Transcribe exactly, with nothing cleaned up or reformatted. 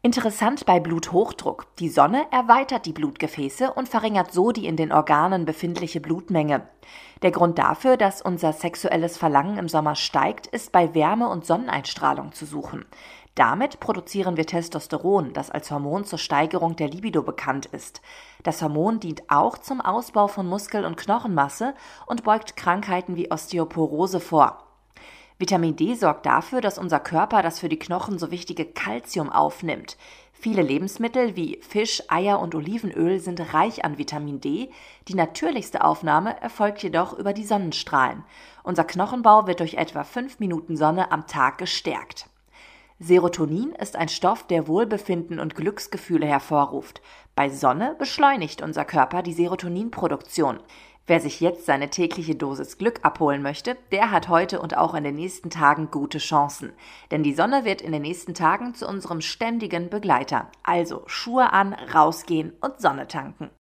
Interessant bei Bluthochdruck. Die Sonne erweitert die Blutgefäße und verringert so die in den Organen befindliche Blutmenge. Der Grund dafür, dass unser sexuelles Verlangen im Sommer steigt, ist bei Wärme und Sonneneinstrahlung zu suchen. Damit produzieren wir Testosteron, das als Hormon zur Steigerung der Libido bekannt ist. Das Hormon dient auch zum Ausbau von Muskel- und Knochenmasse und beugt Krankheiten wie Osteoporose vor. Vitamin D sorgt dafür, dass unser Körper das für die Knochen so wichtige Calcium aufnimmt. Viele Lebensmittel wie Fisch, Eier und Olivenöl sind reich an Vitamin D. Die natürlichste Aufnahme erfolgt jedoch über die Sonnenstrahlen. Unser Knochenbau wird durch etwa fünf Minuten Sonne am Tag gestärkt. Serotonin ist ein Stoff, der Wohlbefinden und Glücksgefühle hervorruft. Bei Sonne beschleunigt unser Körper die Serotoninproduktion. Wer sich jetzt seine tägliche Dosis Glück abholen möchte, der hat heute und auch in den nächsten Tagen gute Chancen. Denn die Sonne wird in den nächsten Tagen zu unserem ständigen Begleiter. Also Schuhe an, rausgehen und Sonne tanken.